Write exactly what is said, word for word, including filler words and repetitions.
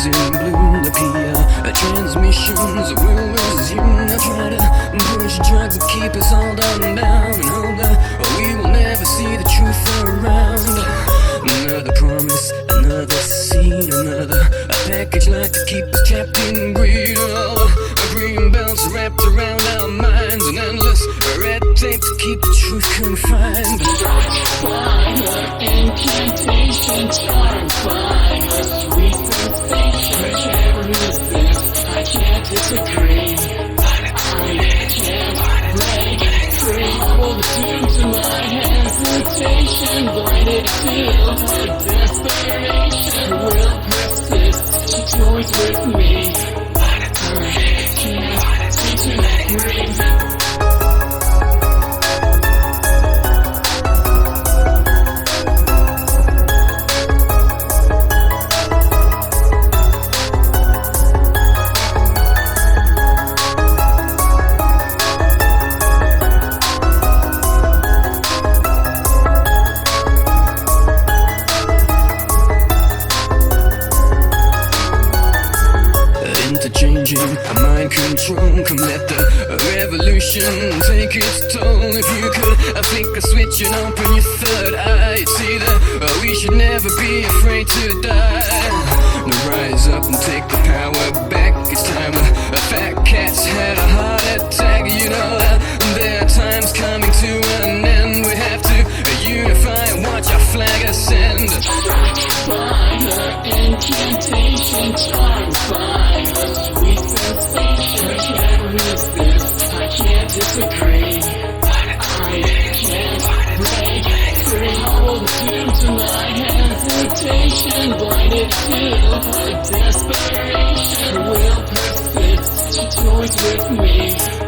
in blue appear. Transmissions will resume. I try to push drugs that keep us all dumbed down, and hope that we will never see the truth around. Another promise, another scene, another a package like to keep us trapped in greed. Oh, a green belts wrapped around our minds, an endless red tape to keep the truth confined. Fire, incantation, charm, fire, sweet sensation, whichever is this, I can't disagree. I can't break free. Pull the tube to my hesitation, blinded till her desperation will persist. She toys with me. I can't disagree. Interchanging mind control, come let the revolution take its toll. If you could, I think I'll switch and open your third eye. See that we should never be afraid to die. Now rise up and take the power back. It's time the fat cats had a heart attack. You know that there are times coming to an end. We have to unify and watch our flag ascend. Fire, incantation, charm, fire, sweet sensation, whichever is this, I can't disagree. I can't break free. Hold the tube to my hesitation, blinded till her desperation will persist. She toys with me.